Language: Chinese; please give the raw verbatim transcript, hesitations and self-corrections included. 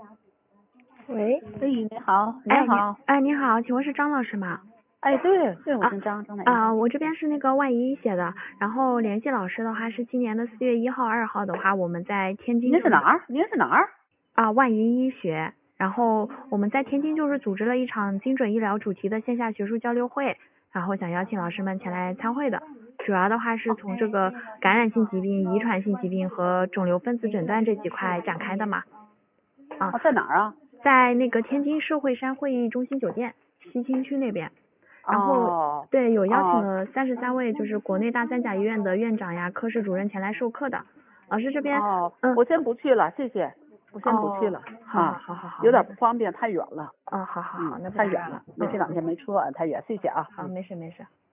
喂， 哎，你好，你哎， 好， 你哎，你好，请问是张老师吗？ 哎，对对，我姓张，张乃啊，我这边是那个万怡写的，然后联系老师的话是今年的四月一号、二号的话，我们在天津。 您是哪儿？您是哪儿？ 啊，万怡医学，然后我们在天津就是组织了一场精准医疗主题的线下学术交流会，然后想邀请老师们前来参会的，主要的话是从这个感染性疾病、遗传性疾病和肿瘤分子诊断这几块展开的嘛。啊， 哦，在哪儿啊？ 在那个天津社会山会议中心酒店西青区那边。然后、 哦、 对，有邀请哦、 了三十三位就是国内大三甲医院的院长呀、科室主任前来授课的。老师这边， 哦， 嗯， 我先不去了，谢谢，我先不去了， 哦，好好啊， 好好好， 有点不方便，太远了， 哦，好好好， 嗯， 那不太远了， 打扰了， 那这两天没车，太远，谢谢啊。 好，没事没事。